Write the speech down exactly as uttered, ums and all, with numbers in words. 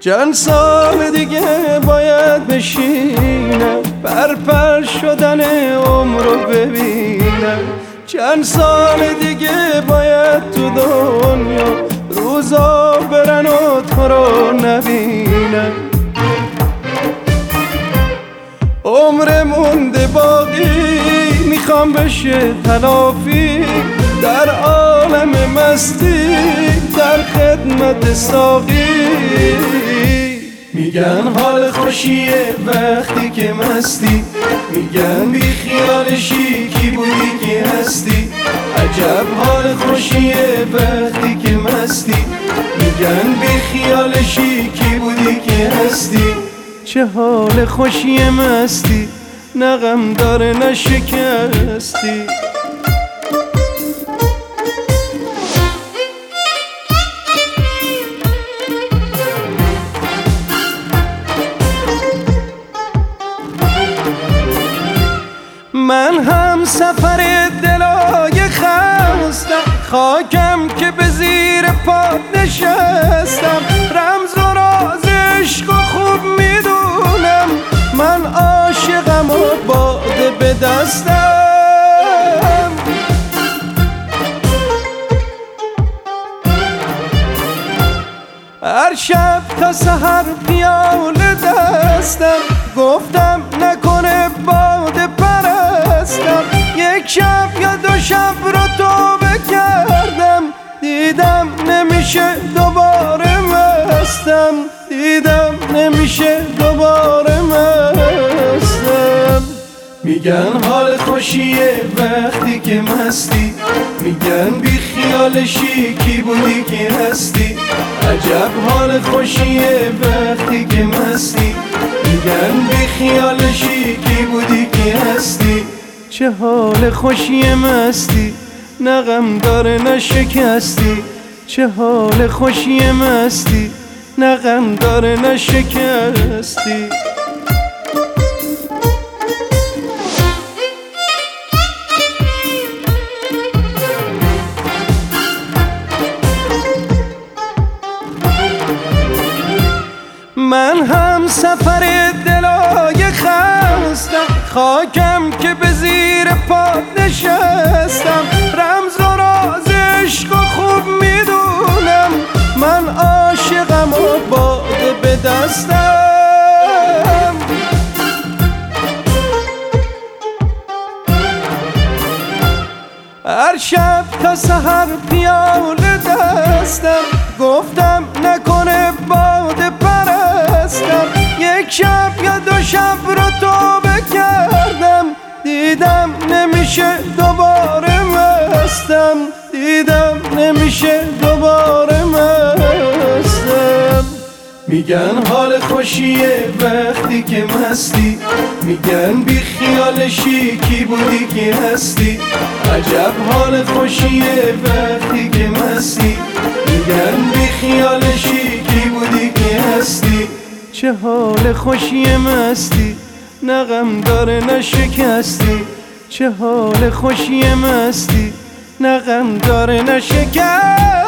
چند سال دیگه باید بشینم پرپر شدن عمر رو ببینم. چند سال دیگه باید تو دنیا روزا برن و تو رو نبینم. عمر مونده باقی میخوام بشه تلافی در عالم مستی در خدمت ساقی. میگن حال خوشیه وقتی که مستی، میگن بی خیالشی کی بودی که هستی. عجب حال خوشیه وقتی که مستی، میگن بی خیالشی کی بودی که هستی. چه حال خوشی مستی، نه غم داره نه شکستی. من هم سفر دلای خستم، خاکم که به زیر پات نشستم. رمز و راز عشق و خوب میدونم، من عاشقم و باده به دستم. هر شب تا سحر پیاله دستم، گفتم نکنه باده پرستم. یک شب یا دو شب رو توبه کردم، دیدم نمیشه دوباره مستم. دیدم نمیشه دوباره مستم. میگن حال خوشیه وقتی که مستی، میگن بی خیالشی کی بودی که هستی. عجب حال خوشیه وقتی که مستی، میگن بی خیالشی کی بودی که هستی. چه حال خوشی مستی، نه غم داره نه شکستی. چه حال خوشی مستی، نه غم داره نه شکستی. من هم سفر دلای خستم، خاکم که به زیر پات نشستم. رمز و راز عشق و خوب میدونم، من عاشقم و باده به دستم. هر شب تا سحر پیاله دستم، گفتم نکنه باده پرستم. یک شب یا دو شب رو توبه کردم، دیدم نمیشه دوباره مستم. دیدم نمیشه دوباره مستم. میگن حال خوشیه وقتی که مستی، میگن بی خیالشی کی بودی که هستی. عجب حال خوشیه وقتی که مستی، میگن بی خیالشی کی بودی که هستی. چه حال خوشی مستی، نه غم داره نه شکستی. چه حال خوشی مستی، نه غم داره نه شکستی.